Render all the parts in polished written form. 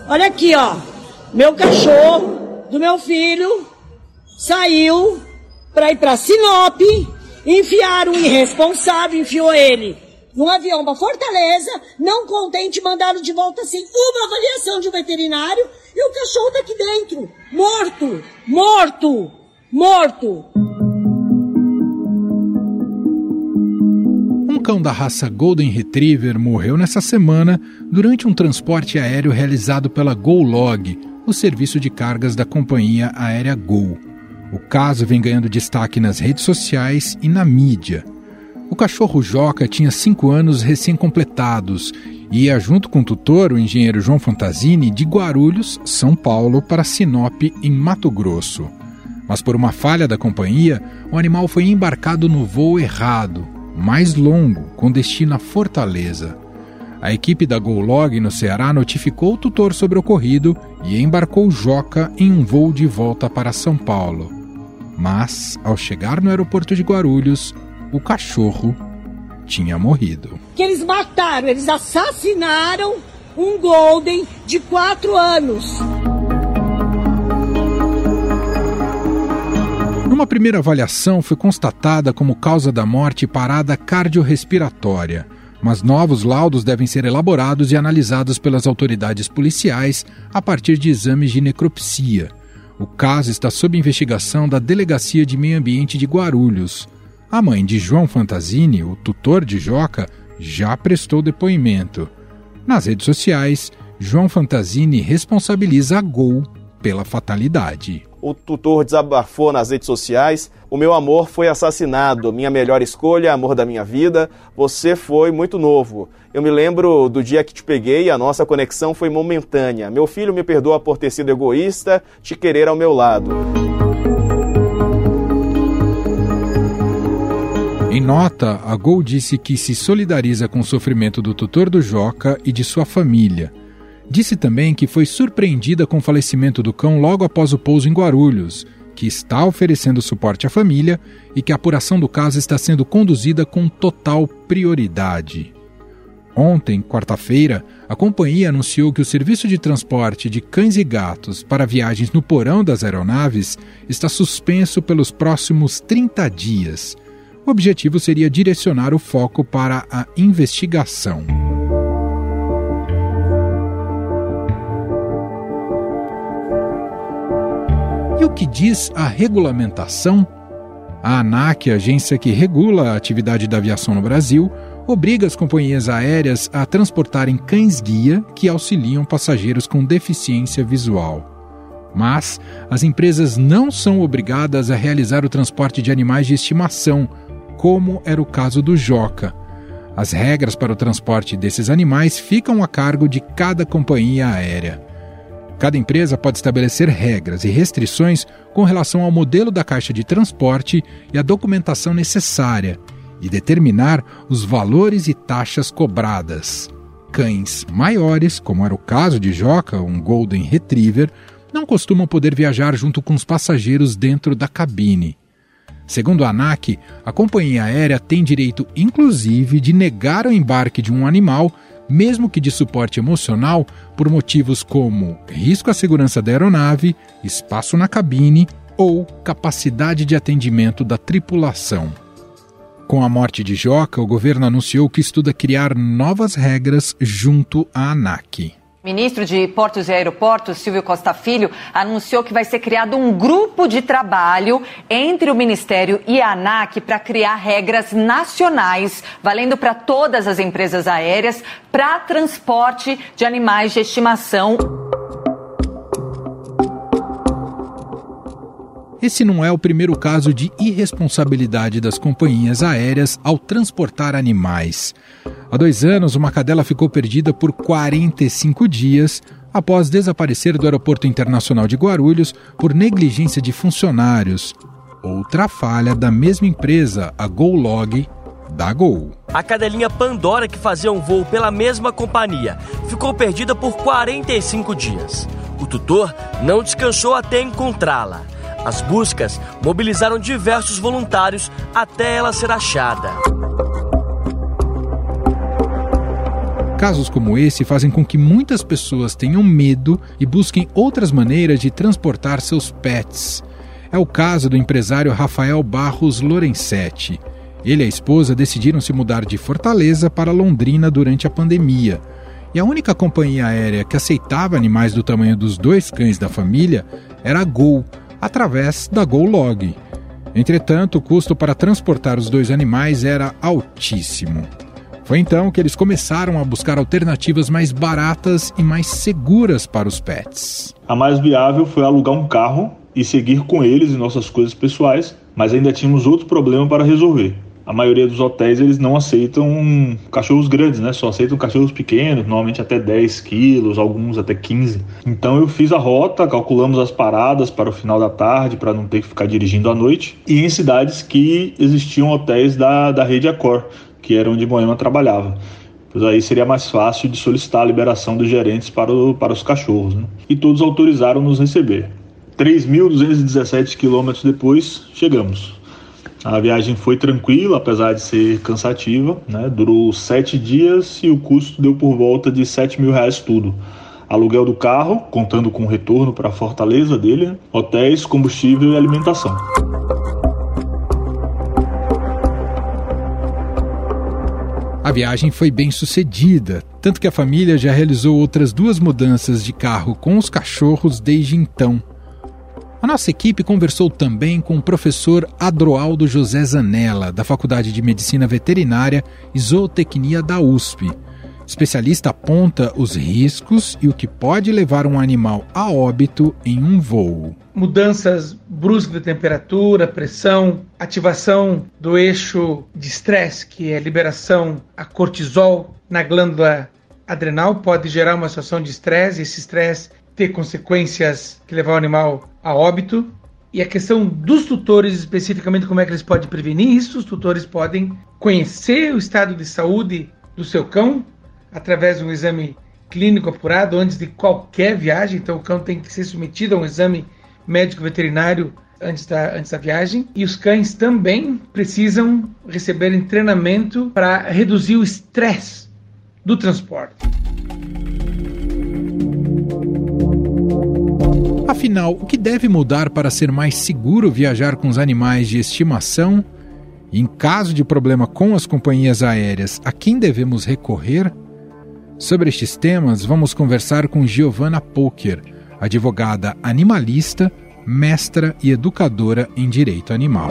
Olha aqui, ó. Meu cachorro do meu filho saiu para ir para Sinop, enfiaram um irresponsável, enfiou ele num avião para Fortaleza, não contente, mandaram de volta sem uma avaliação de um veterinário e o cachorro tá aqui dentro, morto. Um cão da raça Golden Retriever morreu nessa semana durante um transporte aéreo realizado pela GoLog, o serviço de cargas da companhia aérea Gol. O caso vem ganhando destaque nas redes sociais e na mídia. O cachorro Joca tinha 5 anos recém-completados e ia junto com o tutor, o engenheiro João Fantasini, de Guarulhos, São Paulo, para Sinop, em Mato Grosso. Mas por uma falha da companhia, o animal foi embarcado no voo errado, mais longo, com destino a Fortaleza. A equipe da GoLog no Ceará notificou o tutor sobre o ocorrido e embarcou Joca em um voo de volta para São Paulo. Mas, ao chegar no aeroporto de Guarulhos, o cachorro tinha morrido. Que eles mataram, eles assassinaram um Golden de 4 anos. Numa primeira avaliação, foi constatada como causa da morte parada cardiorrespiratória, mas novos laudos devem ser elaborados e analisados pelas autoridades policiais a partir de exames de necropsia. O caso está sob investigação da Delegacia de Meio Ambiente de Guarulhos. A mãe de João Fantasini, o tutor de Joca, já prestou depoimento. Nas redes sociais, João Fantasini responsabiliza a Gol pela fatalidade. O tutor desabafou nas redes sociais: o meu amor foi assassinado, minha melhor escolha, amor da minha vida, você foi muito novo. Eu me lembro do dia que te peguei e a nossa conexão foi momentânea. Meu filho me perdoa por ter sido egoísta, te querer ao meu lado. Em nota, a Gol disse que se solidariza com o sofrimento do tutor do Joca e de sua família. Disse também que foi surpreendida com o falecimento do cão logo após o pouso em Guarulhos, que está oferecendo suporte à família e que a apuração do caso está sendo conduzida com total prioridade. Ontem, quarta-feira, a companhia anunciou que o serviço de transporte de cães e gatos para viagens no porão das aeronaves está suspenso pelos próximos 30 dias. O objetivo seria direcionar o foco para a investigação. E o que diz a regulamentação? A ANAC, a agência que regula a atividade da aviação no Brasil, obriga as companhias aéreas a transportarem cães-guia que auxiliam passageiros com deficiência visual. Mas as empresas não são obrigadas a realizar o transporte de animais de estimação, como era o caso do Joca. As regras para o transporte desses animais ficam a cargo de cada companhia aérea. Cada empresa pode estabelecer regras e restrições com relação ao modelo da caixa de transporte e a documentação necessária, e determinar os valores e taxas cobradas. Cães maiores, como era o caso de Joca, um Golden Retriever, não costumam poder viajar junto com os passageiros dentro da cabine. Segundo a ANAC, a companhia aérea tem direito, inclusive, de negar o embarque de um animal, mesmo que de suporte emocional, por motivos como risco à segurança da aeronave, espaço na cabine ou capacidade de atendimento da tripulação. Com a morte de Joca, o governo anunciou que estuda criar novas regras junto à ANAC. O ministro de Portos e Aeroportos, Silvio Costa Filho, anunciou que vai ser criado um grupo de trabalho entre o Ministério e a ANAC para criar regras nacionais, valendo para todas as empresas aéreas, para transporte de animais de estimação. Esse não é o primeiro caso de irresponsabilidade das companhias aéreas ao transportar animais. Há 2 anos, uma cadela ficou perdida por 45 dias após desaparecer do Aeroporto Internacional de Guarulhos por negligência de funcionários. Outra falha da mesma empresa, a GoLog, da Gol. A cadelinha Pandora, que fazia um voo pela mesma companhia, ficou perdida por 45 dias. O tutor não descansou até encontrá-la. As buscas mobilizaram diversos voluntários até ela ser achada. Casos como esse fazem com que muitas pessoas tenham medo e busquem outras maneiras de transportar seus pets. É o caso do empresário Rafael Barros Lorenzetti. Ele e a esposa decidiram se mudar de Fortaleza para Londrina durante a pandemia. E a única companhia aérea que aceitava animais do tamanho dos 2 cães da família era a Gol, através da GoLog. Entretanto, o custo para transportar os 2 animais era altíssimo. Foi então que eles começaram a buscar alternativas mais baratas e mais seguras para os pets. A mais viável foi alugar um carro e seguir com eles em nossas coisas pessoais, mas ainda tínhamos outro problema para resolver. A maioria dos hotéis eles não aceitam cachorros grandes, né? Só aceitam cachorros pequenos, normalmente até 10 quilos, alguns até 15. Então eu fiz a rota, calculamos as paradas para o final da tarde, para não ter que ficar dirigindo à noite, e em cidades que existiam hotéis da rede Accor, que era onde Moema trabalhava. Pois aí seria mais fácil de solicitar a liberação dos gerentes para os cachorros, né? E todos autorizaram nos receber. 3.217 quilômetros depois, chegamos. A viagem foi tranquila, apesar de ser cansativa, né? Durou 7 dias e o custo deu por volta de R$7.000 tudo. Aluguel do carro, contando com o retorno para a Fortaleza dele, hotéis, combustível e alimentação. A viagem foi bem sucedida, tanto que a família já realizou outras 2 mudanças de carro com os cachorros desde então. A nossa equipe conversou também com o professor Adroaldo José Zanella, da Faculdade de Medicina Veterinária e Zootecnia da USP. Especialista aponta os riscos e o que pode levar um animal a óbito em um voo. Mudanças bruscas de temperatura, pressão, ativação do eixo de estresse, que é a liberação a cortisol na glândula adrenal, pode gerar uma situação de estresse, e esse estresse ter consequências que levam o animal a óbito. E a questão dos tutores, especificamente como é que eles podem prevenir isso, os tutores podem conhecer o estado de saúde do seu cão através de um exame clínico apurado antes de qualquer viagem. Então o cão tem que ser submetido a um exame médico veterinário antes da viagem. E os cães também precisam receberem treinamento para reduzir o estresse do transporte. Afinal, o que deve mudar para ser mais seguro viajar com os animais de estimação? E em caso de problema com as companhias aéreas, a quem devemos recorrer? Sobre estes temas, vamos conversar com Giovana Pocher, advogada animalista, mestra e educadora em direito animal.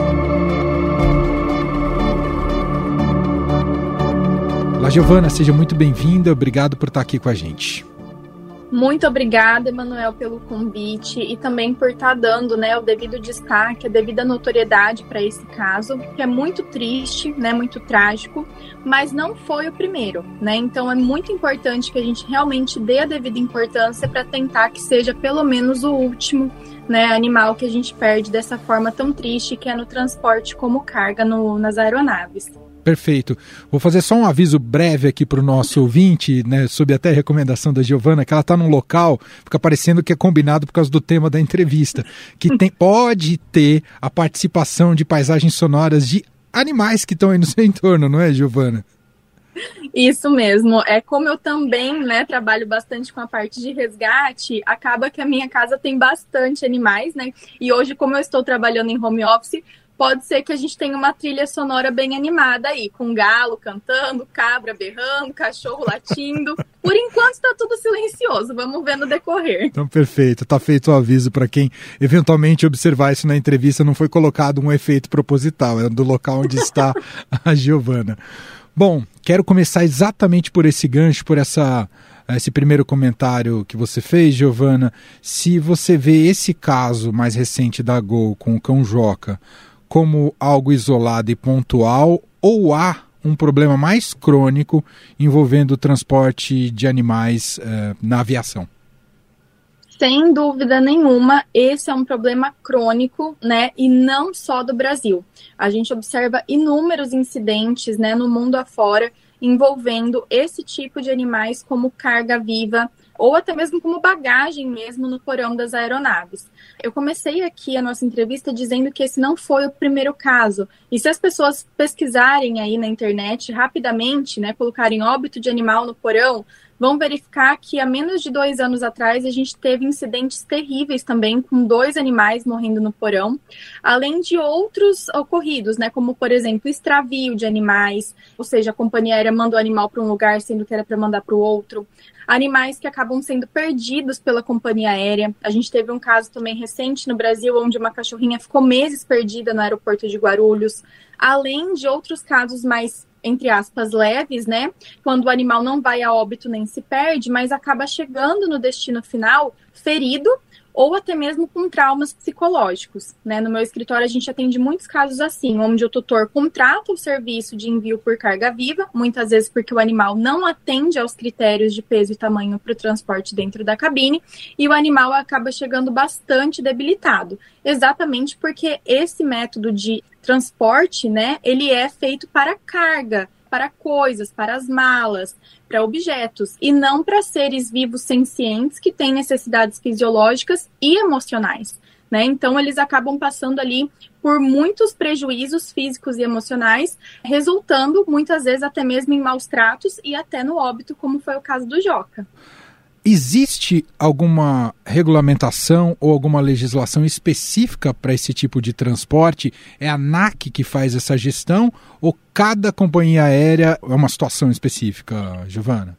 Olá, Giovana, seja muito bem-vinda, obrigado por estar aqui com a gente. Muito obrigada, Emanuel, pelo convite e também por estar dando, o devido destaque, a devida notoriedade para esse caso, que é muito triste, muito trágico, mas não foi o primeiro, Então é muito importante que a gente realmente dê a devida importância para tentar que seja pelo menos o último, animal que a gente perde dessa forma tão triste, que é no transporte como carga nas aeronaves. Perfeito. Vou fazer só um aviso breve aqui para o nosso ouvinte, sob até a recomendação da Giovana, que ela está num local, fica parecendo que é combinado por causa do tema da entrevista, que pode ter a participação de paisagens sonoras de animais que estão aí no seu entorno, não é, Giovana? Isso mesmo. É como eu também, trabalho bastante com a parte de resgate, acaba que a minha casa tem bastante animais, E hoje, como eu estou trabalhando em home office, pode ser que a gente tenha uma trilha sonora bem animada aí, com galo cantando, cabra berrando, cachorro latindo. Por enquanto está tudo silencioso, vamos ver no decorrer. Então, perfeito. Está feito o aviso para quem eventualmente observar isso na entrevista. Não foi colocado um efeito proposital, é do local onde está a Giovana. Bom, quero começar exatamente por esse gancho, por esse primeiro comentário que você fez, Giovana. Se você vê esse caso mais recente da Gol com o cão Joca como algo isolado e pontual, ou há um problema mais crônico envolvendo o transporte de animais na aviação? Sem dúvida nenhuma, esse é um problema crônico, e não só do Brasil. A gente observa inúmeros incidentes, no mundo afora, envolvendo esse tipo de animais como carga viva, ou até mesmo como bagagem mesmo no porão das aeronaves. Eu comecei aqui a nossa entrevista dizendo que esse não foi o primeiro caso. E se as pessoas pesquisarem aí na internet rapidamente, né, colocarem óbito de animal no porão, vão verificar que há menos de 2 anos atrás a gente teve incidentes terríveis também, com 2 animais morrendo no porão, além de outros ocorridos, né, como, por exemplo, extravio de animais, ou seja, a companhia aérea manda o animal para um lugar sendo que era para mandar para o outro, animais que acabam sendo perdidos pela companhia aérea. A gente teve um caso também recente no Brasil, onde uma cachorrinha ficou meses perdida no aeroporto de Guarulhos, além de outros casos mais, entre aspas, leves, né? Quando o animal não vai a óbito nem se perde, mas acaba chegando no destino final ferido ou até mesmo com traumas psicológicos, né? No meu escritório a gente atende muitos casos assim, onde o tutor contrata o serviço de envio por carga viva, muitas vezes porque o animal não atende aos critérios de peso e tamanho para o transporte dentro da cabine, e o animal acaba chegando bastante debilitado, exatamente porque esse método de transporte, né, ele é feito para carga, para coisas, para as malas, para objetos, e não para seres vivos sencientes que têm necessidades fisiológicas e emocionais, né? Então, eles acabam passando ali por muitos prejuízos físicos e emocionais, resultando, muitas vezes, até mesmo em maus tratos e até no óbito, como foi o caso do Joca. Existe alguma regulamentação ou alguma legislação específica para esse tipo de transporte? É a ANAC que faz essa gestão ou cada companhia aérea é uma situação específica, Giovana?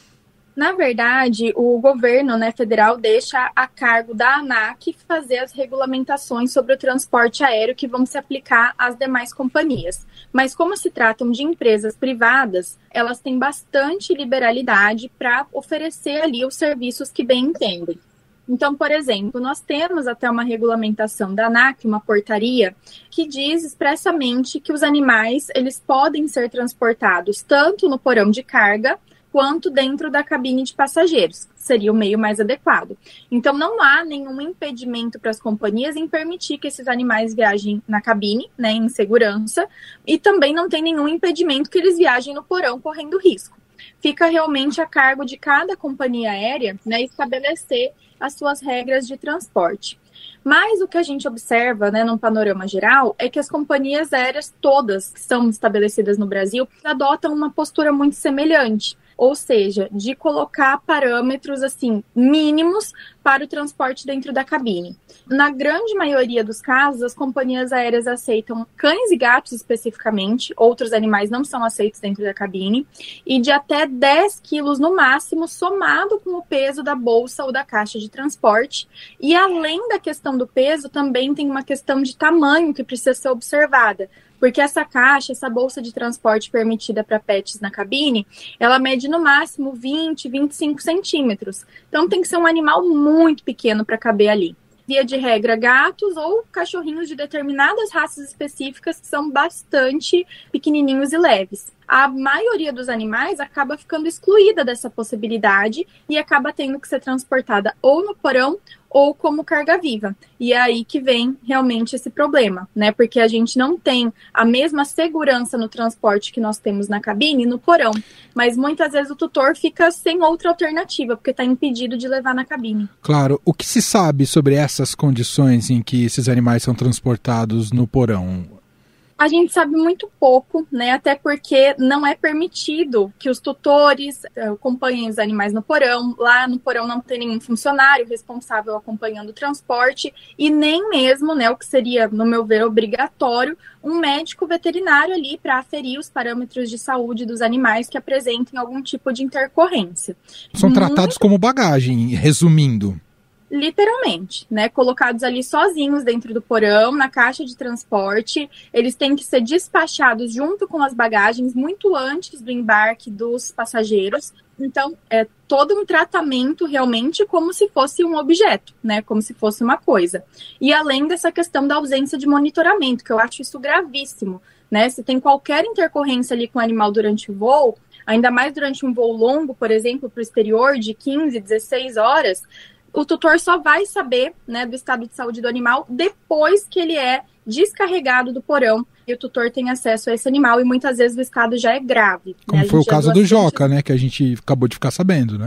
Na verdade, o governo, né, federal deixa a cargo da ANAC fazer as regulamentações sobre o transporte aéreo que vão se aplicar às demais companhias. Mas como se tratam de empresas privadas, elas têm bastante liberalidade para oferecer ali os serviços que bem entendem. Então, por exemplo, nós temos até uma regulamentação da ANAC, uma portaria, que diz expressamente que os animais eles podem ser transportados tanto no porão de carga, quanto dentro da cabine de passageiros, seria o meio mais adequado. Então, não há nenhum impedimento para as companhias em permitir que esses animais viajem na cabine, né, em segurança, e também não tem nenhum impedimento que eles viajem no porão correndo risco. Fica realmente a cargo de cada companhia aérea, né, estabelecer as suas regras de transporte. Mas o que a gente observa, né, num panorama geral, é que as companhias aéreas todas que são estabelecidas no Brasil adotam uma postura muito semelhante. Ou seja, de colocar parâmetros assim mínimos para o transporte dentro da cabine. Na grande maioria dos casos, as companhias aéreas aceitam cães e gatos especificamente, outros animais não são aceitos dentro da cabine, e de até 10 quilos no máximo, somado com o peso da bolsa ou da caixa de transporte. E além da questão do peso, também tem uma questão de tamanho que precisa ser observada. Porque essa caixa, essa bolsa de transporte permitida para pets na cabine, ela mede no máximo 20, 25 centímetros. Então tem que ser um animal muito pequeno para caber ali. Via de regra, gatos ou cachorrinhos de determinadas raças específicas que são bastante pequenininhos e leves. A maioria dos animais acaba ficando excluída dessa possibilidade e acaba tendo que ser transportada ou no porão ou como carga viva. E é aí que vem realmente esse problema, né? Porque a gente não tem a mesma segurança no transporte que nós temos na cabine e no porão. Mas muitas vezes o tutor fica sem outra alternativa, porque está impedido de levar na cabine. Claro. O que se sabe sobre essas condições em que esses animais são transportados no porão? A gente sabe muito pouco, né? Até porque não é permitido que os tutores acompanhem os animais no porão. Lá no porão não tem nenhum funcionário responsável acompanhando o transporte e nem mesmo, né, o que seria, no meu ver, obrigatório, um médico veterinário ali para aferir os parâmetros de saúde dos animais que apresentem algum tipo de intercorrência. São tratados como bagagem, resumindo. Literalmente, né, colocados ali sozinhos dentro do porão, na caixa de transporte, eles têm que ser despachados junto com as bagagens muito antes do embarque dos passageiros. Então, é todo um tratamento realmente como se fosse um objeto, né, como se fosse uma coisa. E além dessa questão da ausência de monitoramento, que eu acho isso gravíssimo, né, se tem qualquer intercorrência ali com o animal durante o voo, ainda mais durante um voo longo, por exemplo, para o exterior, de 15, 16 horas, o tutor só vai saber, né, do estado de saúde do animal depois que ele é descarregado do porão e o tutor tem acesso a esse animal e muitas vezes o estado já é grave. Como foi o caso do Joca, né, que a gente acabou de ficar sabendo, né?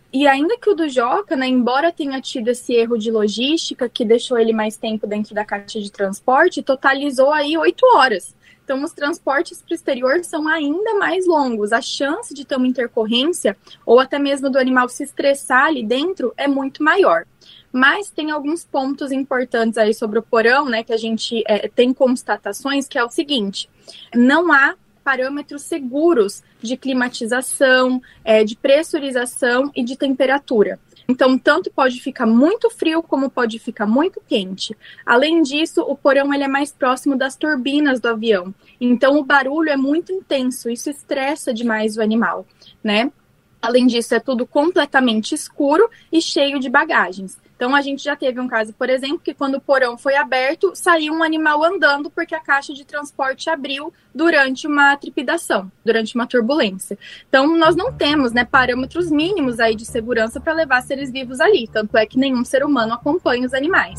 E ainda que o do Joca, né, embora tenha tido esse erro de logística, que deixou ele mais tempo dentro da caixa de transporte, totalizou aí 8 horas. Então, os transportes para o exterior são ainda mais longos. A chance de ter uma intercorrência, ou até mesmo do animal se estressar ali dentro, é muito maior. Mas tem alguns pontos importantes aí sobre o porão, né, que a gente tem constatações, que é o seguinte: não há parâmetros seguros de climatização, de pressurização e de temperatura. Então, tanto pode ficar muito frio como pode ficar muito quente. Além disso, o porão ele é mais próximo das turbinas do avião. Então, o barulho é muito intenso, isso estressa demais o animal, né? Além disso, é tudo completamente escuro e cheio de bagagens. Então, a gente já teve um caso, por exemplo, que quando o porão foi aberto, saiu um animal andando porque a caixa de transporte abriu durante uma trepidação, durante uma turbulência. Então, nós não temos, né, parâmetros mínimos aí de segurança para levar seres vivos ali. Tanto é que nenhum ser humano acompanha os animais.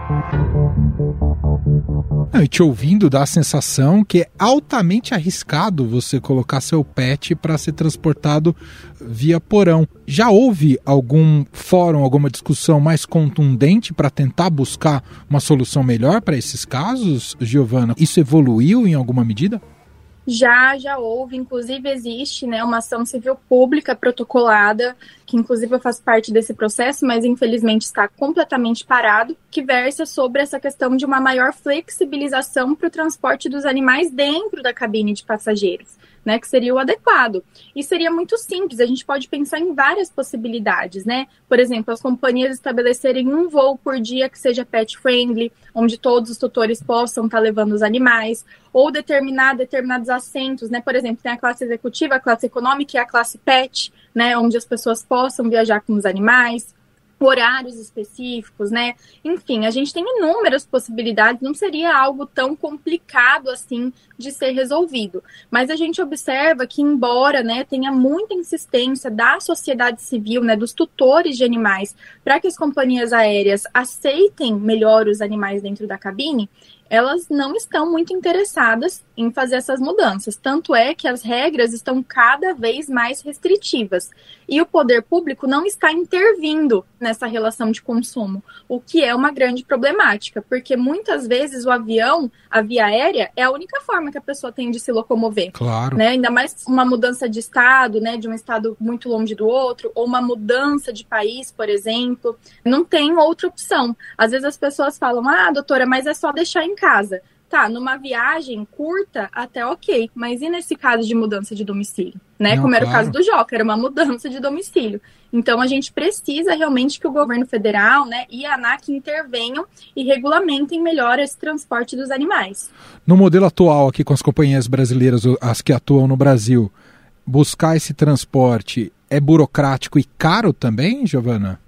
E te ouvindo dá a sensação que é altamente arriscado você colocar seu pet para ser transportado via porão. Já houve algum fórum, alguma discussão mais contundente para tentar buscar uma solução melhor para esses casos, Giovana? Isso evoluiu em alguma medida? Já houve, inclusive existe, né, uma ação civil pública protocolada, que inclusive eu faço parte desse processo, mas infelizmente está completamente parado, que versa sobre essa questão de uma maior flexibilização para o transporte dos animais dentro da cabine de passageiros, né, que seria o adequado. E seria muito simples, a gente pode pensar em várias possibilidades, né? Por exemplo, as companhias estabelecerem um voo por dia que seja pet friendly, onde todos os tutores possam estar levando os animais, ou determinados assentos, né? Por exemplo, tem a classe executiva, a classe econômica e a classe pet, né? Onde as pessoas possam viajar com os animais, horários específicos, né? Enfim, a gente tem inúmeras possibilidades, não seria algo tão complicado assim de ser resolvido. Mas a gente observa que, embora, né, tenha muita insistência da sociedade civil, né, dos tutores de animais, para que as companhias aéreas aceitem melhor os animais dentro da cabine, elas não estão muito interessadas em fazer essas mudanças. Tanto é que as regras estão cada vez mais restritivas. E o poder público não está intervindo nessa relação de consumo, o que é uma grande problemática, porque muitas vezes o avião, a via aérea, é a única forma que a pessoa tem de se locomover. Claro. Né? Ainda mais uma mudança de estado, né, de um estado muito longe do outro, ou uma mudança de país, por exemplo. Não tem outra opção. Às vezes as pessoas falam, doutora, mas é só deixar em casa. Tá, numa viagem curta, até ok, mas e nesse caso de mudança de domicílio? Né? Não, como era claro. O caso do Joca, era uma mudança de domicílio. Então, a gente precisa realmente que o governo federal, né, e a ANAC intervenham e regulamentem melhor esse transporte dos animais. No modelo atual, aqui com as companhias brasileiras, as que atuam no Brasil, buscar esse transporte é burocrático e caro também, Giovana?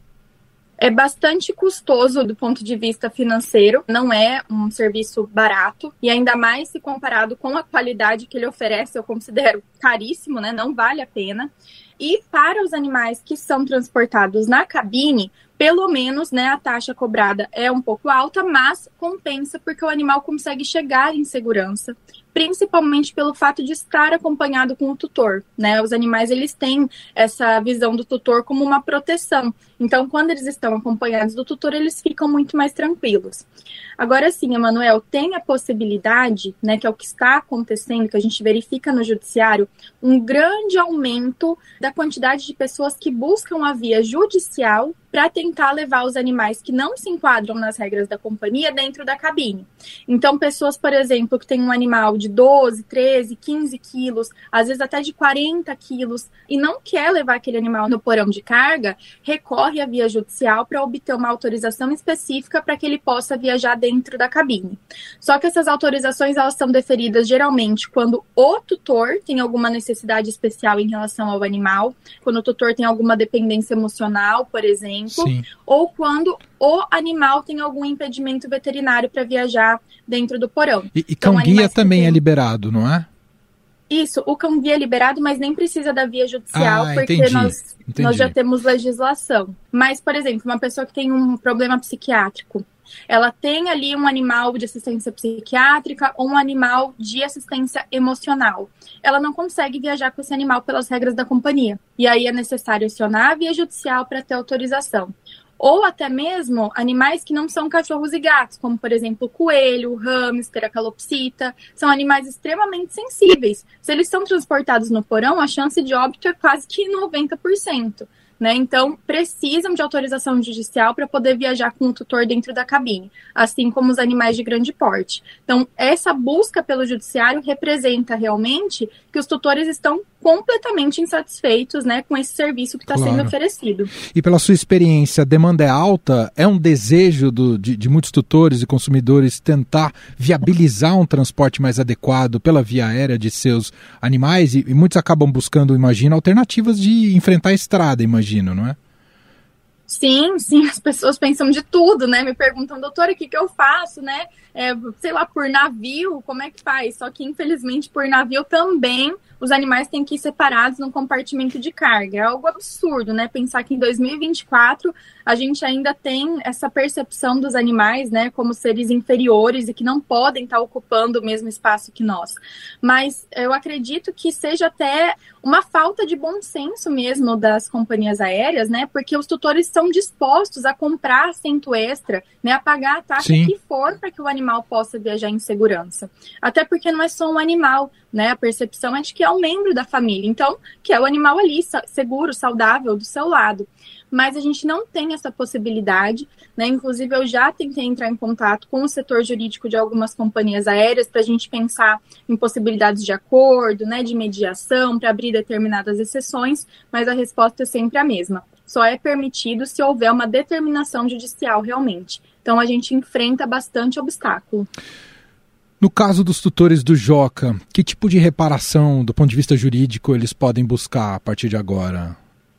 É bastante custoso do ponto de vista financeiro, não é um serviço barato, e ainda mais se comparado com a qualidade que ele oferece, eu considero caríssimo, né? Não vale a pena. E para os animais que são transportados na cabine, pelo menos, né, a taxa cobrada é um pouco alta, mas compensa porque o animal consegue chegar em segurança, principalmente pelo fato de estar acompanhado com o tutor, né? Os animais, eles têm essa visão do tutor como uma proteção. Então, quando eles estão acompanhados do tutor, eles ficam muito mais tranquilos. Agora sim, Emanuel, tem a possibilidade, né, que é o que está acontecendo, que a gente verifica no judiciário, um grande aumento da quantidade de pessoas que buscam a via judicial para tentar levar os animais que não se enquadram nas regras da companhia dentro da cabine. Então, pessoas, por exemplo, que têm um animal de 12, 13, 15 quilos, às vezes até de 40 quilos, e não quer levar aquele animal no porão de carga, recorre à via judicial para obter uma autorização específica para que ele possa viajar dentro da cabine. Só que essas autorizações, elas são deferidas geralmente quando o tutor tem alguma necessidade especial em relação ao animal, quando o tutor tem alguma dependência emocional, por exemplo, Sim. ou quando o animal tem algum impedimento veterinário para viajar dentro do porão. E cão-guia também é liberado, não é? Isso, o cão-guia é liberado, mas nem precisa da via judicial, porque entendi. Nós já temos legislação. Mas, por exemplo, uma pessoa que tem um problema psiquiátrico, Ela tem ali um animal de assistência psiquiátrica ou um animal de assistência emocional. Ela não consegue viajar com esse animal pelas regras da companhia. E aí é necessário acionar a via judicial para ter autorização. Ou até mesmo animais que não são cachorros e gatos, como, por exemplo, o coelho, o hamster, a calopsita, são animais extremamente sensíveis. Se eles são transportados no porão, a chance de óbito é quase que 90%. Né? Então, precisam de autorização judicial para poder viajar com o tutor dentro da cabine, assim como os animais de grande porte. Então, essa busca pelo judiciário representa realmente que os tutores estão completamente insatisfeitos, né, com esse serviço que está sendo oferecido. E pela sua experiência, a demanda é alta? É um desejo de muitos tutores e consumidores tentar viabilizar um transporte mais adequado pela via aérea de seus animais? E muitos acabam buscando, imagino, alternativas de enfrentar a estrada, imagino, não é? Sim, as pessoas pensam de tudo, né? Me perguntam, doutora, o que eu faço, né? Sei lá, por navio, como é que faz? Só que, infelizmente, por navio também os animais têm que ir separados no compartimento de carga. É algo absurdo, né? Pensar que em 2024 a gente ainda tem essa percepção dos animais, né, como seres inferiores e que não podem estar ocupando o mesmo espaço que nós. Mas eu acredito que seja até uma falta de bom senso mesmo das companhias aéreas, né? Porque os tutores estão dispostos a comprar assento extra, né, a pagar a taxa que for para que o animal possa viajar em segurança. Até porque não é só um animal, né? A percepção é de que é um membro da família, então, que é o animal ali, seguro, saudável, do seu lado. Mas a gente não tem essa possibilidade, né? Inclusive, eu já tentei entrar em contato com o setor jurídico de algumas companhias aéreas para a gente pensar em possibilidades de acordo, né, de mediação, para abrir determinadas exceções, mas a resposta é sempre a mesma. Só é permitido se houver uma determinação judicial realmente. Então, a gente enfrenta bastante obstáculo. No caso dos tutores do Joca, que tipo de reparação, do ponto de vista jurídico, eles podem buscar a partir de agora?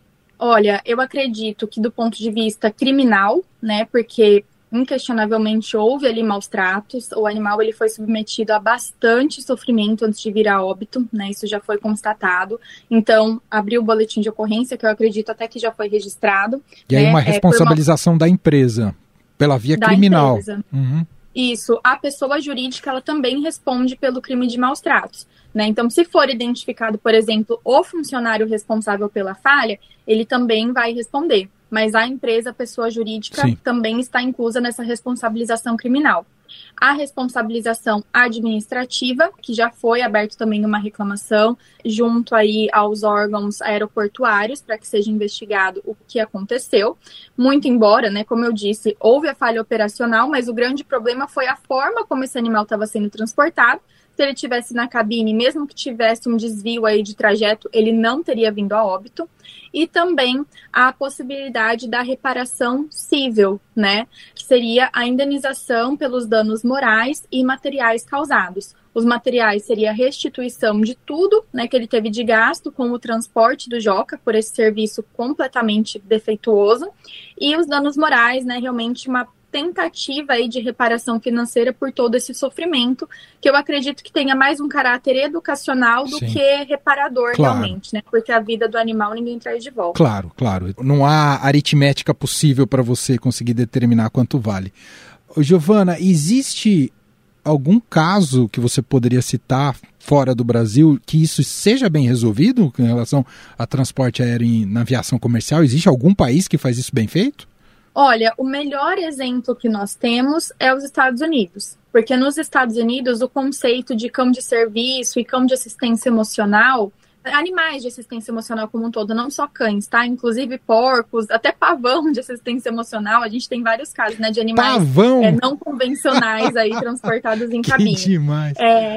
Olha, eu acredito que do ponto de vista criminal, né, porque inquestionavelmente houve ali maus tratos, o animal ele foi submetido a bastante sofrimento antes de vir a óbito, né, isso já foi constatado, então abriu o boletim de ocorrência, que eu acredito até que já foi registrado. E aí uma responsabilização da empresa, pela via criminal. Uhum. Isso, a pessoa jurídica ela também responde pelo crime de maus tratos. Né? Então, se for identificado, por exemplo, o funcionário responsável pela falha, ele também vai responder. Mas a empresa, a pessoa jurídica, também está inclusa nessa responsabilização criminal. A responsabilização administrativa, que já foi aberto também uma reclamação junto aí aos órgãos aeroportuários para que seja investigado o que aconteceu. Muito embora, né, como eu disse, houve a falha operacional, mas o grande problema foi a forma como esse animal estava sendo transportado. Se ele estivesse na cabine, mesmo que tivesse um desvio aí de trajeto, ele não teria vindo a óbito. E também a possibilidade da reparação cível, né? Que seria a indenização pelos danos morais e materiais causados. Os materiais seria a restituição de tudo, né, que ele teve de gasto com o transporte do Joca por esse serviço completamente defeituoso. E os danos morais, né, realmente uma tentativa aí de reparação financeira por todo esse sofrimento, que eu acredito que tenha mais um caráter educacional do que reparador, realmente, né? Porque a vida do animal ninguém traz de volta. Claro. Não há aritmética possível para você conseguir determinar quanto vale. Giovana, existe algum caso que você poderia citar fora do Brasil que isso seja bem resolvido em relação a transporte aéreo na aviação comercial? Existe algum país que faz isso bem feito? Olha, o melhor exemplo que nós temos é os Estados Unidos, porque nos Estados Unidos o conceito de cão de serviço e cão de assistência emocional, animais de assistência emocional como um todo, não só cães, tá? Inclusive porcos, até pavão de assistência emocional, a gente tem vários casos, né, de animais não convencionais aí transportados em cabine. Que demais!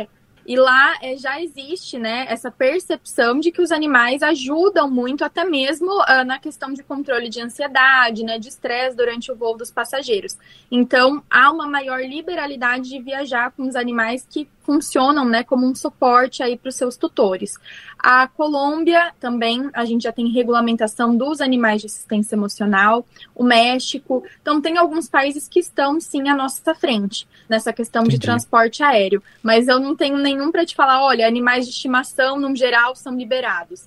E lá já existe, né, essa percepção de que os animais ajudam muito, até mesmo na questão de controle de ansiedade, né, de estresse durante o voo dos passageiros. Então, há uma maior liberalidade de viajar com os animais que funcionam, né, como um suporte aí para os seus tutores. A Colômbia também, a gente já tem regulamentação dos animais de assistência emocional, o México, então tem alguns países que estão sim à nossa frente nessa questão de transporte aéreo, mas eu não tenho nenhum para te falar, olha, animais de estimação, no geral, são liberados.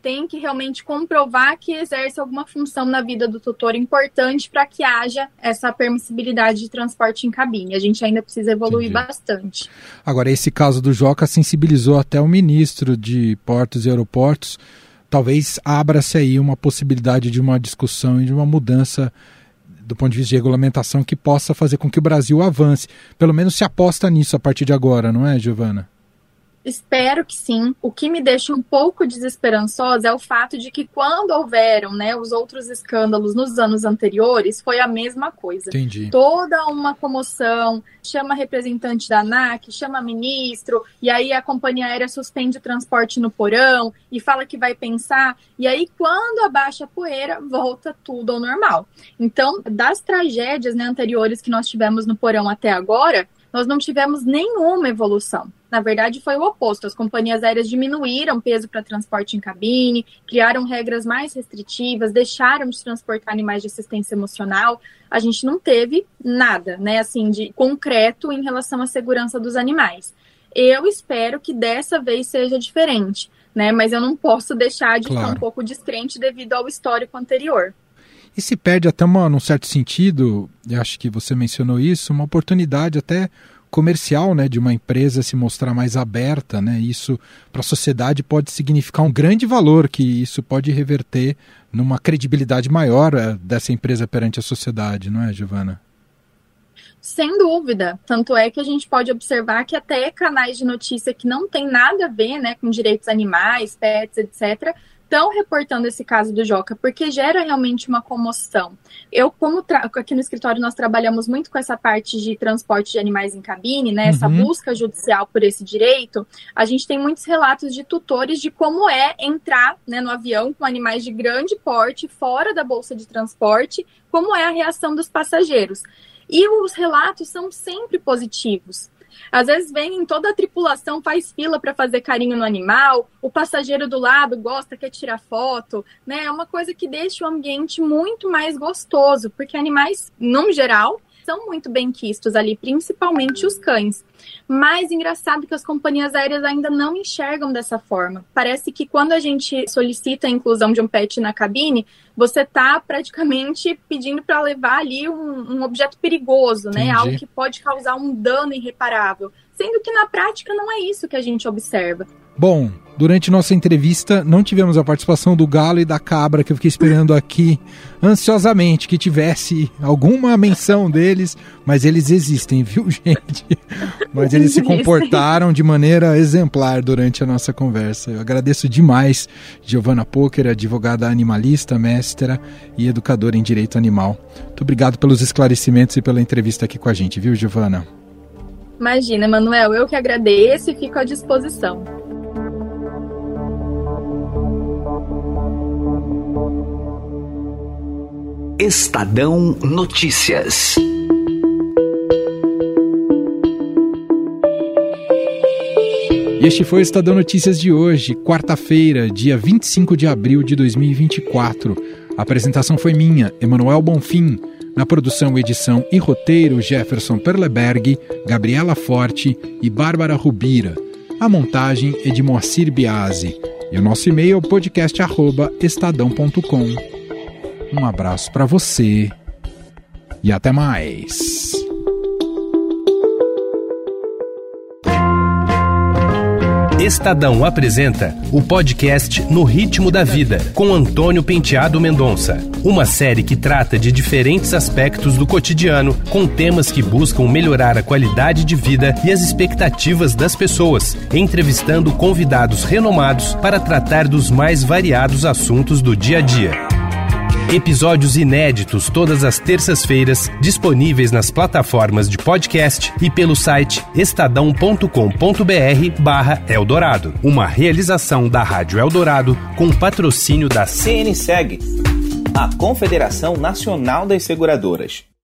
tem que realmente comprovar que exerce alguma função na vida do tutor importante para que haja essa permissibilidade de transporte em cabine. A gente ainda precisa evoluir bastante. Agora, esse caso do Joca sensibilizou até o ministro de Portos e Aeroportos. Talvez abra-se aí uma possibilidade de uma discussão e de uma mudança do ponto de vista de regulamentação que possa fazer com que o Brasil avance. Pelo menos se aposta nisso a partir de agora, não é, Giovana? Espero que sim. O que me deixa um pouco desesperançosa é o fato de que quando houveram, né, os outros escândalos nos anos anteriores, foi a mesma coisa. Entendi. Toda uma comoção, chama representante da ANAC, chama ministro, e aí a companhia aérea suspende o transporte no porão e fala que vai pensar, e aí quando abaixa a poeira, volta tudo ao normal. Então, das tragédias, né, anteriores que nós tivemos no porão até agora, nós não tivemos nenhuma evolução. Na verdade, foi o oposto. As companhias aéreas diminuíram peso para transporte em cabine, criaram regras mais restritivas, deixaram de transportar animais de assistência emocional. A gente não teve nada, né, assim, de concreto em relação à segurança dos animais. Eu espero que dessa vez seja diferente, né, mas eu não posso deixar de estar um pouco descrente devido ao histórico anterior. E se perde até num certo sentido, eu acho que você mencionou isso, uma oportunidade até comercial, né, de uma empresa se mostrar mais aberta, né? Isso para a sociedade pode significar um grande valor, que isso pode reverter numa credibilidade maior dessa empresa perante a sociedade, não é, Giovana? Sem dúvida. Tanto é que a gente pode observar que até canais de notícia que não tem nada a ver, né, com direitos animais, pets, etc., estão reportando esse caso do Joca, porque gera realmente uma comoção. Eu, aqui no escritório, nós trabalhamos muito com essa parte de transporte de animais em cabine, né, essa busca judicial por esse direito. A gente tem muitos relatos de tutores de como é entrar, né, no avião com animais de grande porte, fora da bolsa de transporte, como é a reação dos passageiros. E os relatos são sempre positivos. Às vezes vem toda a tripulação, faz fila para fazer carinho no animal, o passageiro do lado gosta, quer tirar foto, né? É uma coisa que deixa o ambiente muito mais gostoso, porque animais, no geral, são muito bem quistos ali, principalmente os cães. Mas engraçado que as companhias aéreas ainda não enxergam dessa forma. Parece que quando a gente solicita a inclusão de um pet na cabine, você está praticamente pedindo para levar ali um objeto perigoso, né? Algo que pode causar um dano irreparável. Sendo que na prática não é isso que a gente observa. Bom, durante nossa entrevista não tivemos a participação do galo e da cabra, que eu fiquei esperando aqui ansiosamente que tivesse alguma menção deles, mas eles existem, viu, gente? Mas eles se comportaram de maneira exemplar durante a nossa conversa. Eu agradeço demais, Giovana Pocher, advogada animalista, mestra e educadora em direito animal. Muito obrigado pelos esclarecimentos e pela entrevista aqui com a gente, viu, Giovana? Imagina, Manuel, eu que agradeço e fico à disposição. Estadão Notícias. E este foi o Estadão Notícias de hoje, quarta-feira, dia 25 de abril de 2024. A apresentação foi minha, Emanuel Bonfim. Na produção, edição e roteiro, Jefferson Perleberg, Gabriela Forte e Bárbara Rubira. A montagem é de Moacir Biasi. E o nosso e-mail é podcast@estadão.com. Um abraço para você e até mais. Estadão apresenta o podcast No Ritmo da Vida, com Antônio Penteado Mendonça. Uma série que trata de diferentes aspectos do cotidiano, com temas que buscam melhorar a qualidade de vida e as expectativas das pessoas, entrevistando convidados renomados para tratar dos mais variados assuntos do dia a dia. Episódios inéditos todas as terças-feiras, disponíveis nas plataformas de podcast e pelo site estadão.com.br/Eldorado. Uma realização da Rádio Eldorado com patrocínio da CNSEG, a Confederação Nacional das Seguradoras.